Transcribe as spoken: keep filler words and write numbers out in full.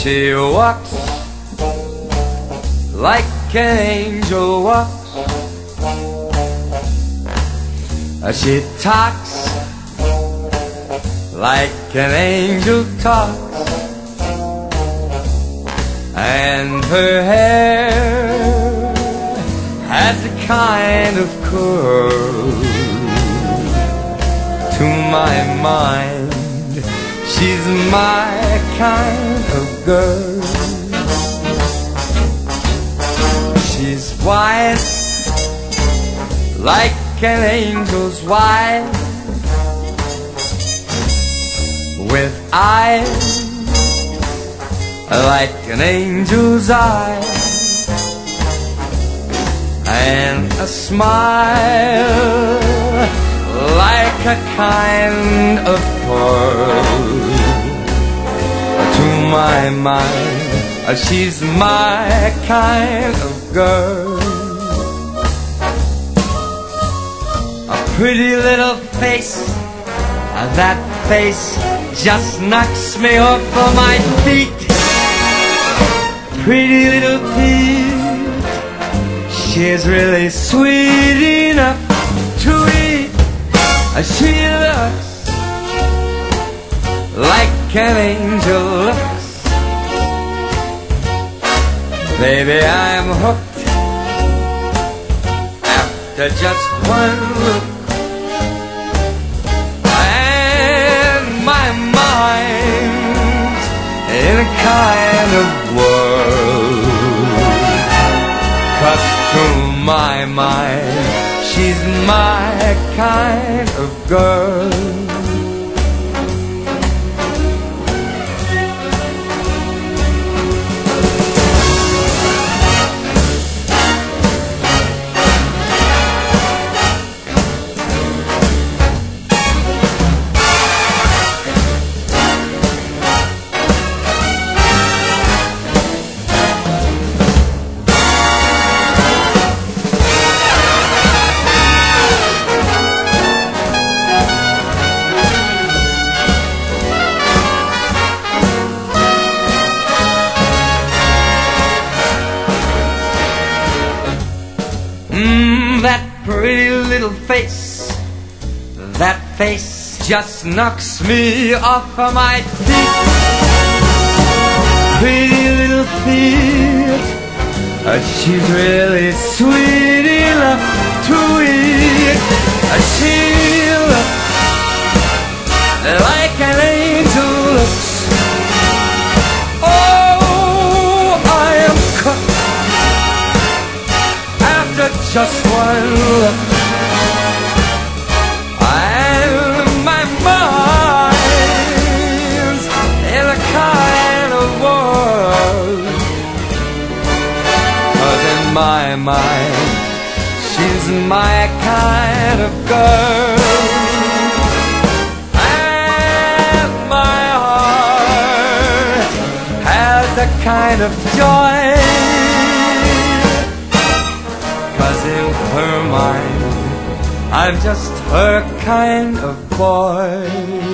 She walks like an angel walks. She talks like an angel talks. And her hair has a kind of curl. To my mind, she's my kind of girl. She's white like an angel's white, with eyes like an angel's eyes, and a smile like a kind of pearl. To my mind, she's my kind of girl. A pretty little face, that face just knocks me off of my feet. Pretty little feet, she's really sweet enough to eat. She looks like an angel looks. Baby, I'm hooked after just one look. And my mind's in a kind of whirl. 'Cause to my mind, she's my kind of girl. Mmm, that pretty little face, that face just knocks me off of my feet. Pretty little feet, uh, she's really sweet enough to eat. Uh, she looks like an angel looks. Oh, I am cooked just one look, and my mind's in a kind of whirl. 'Cause in my mind, she's my kind of girl. And my heart has a kind of joy. In her mind, I'm just her kind of boy.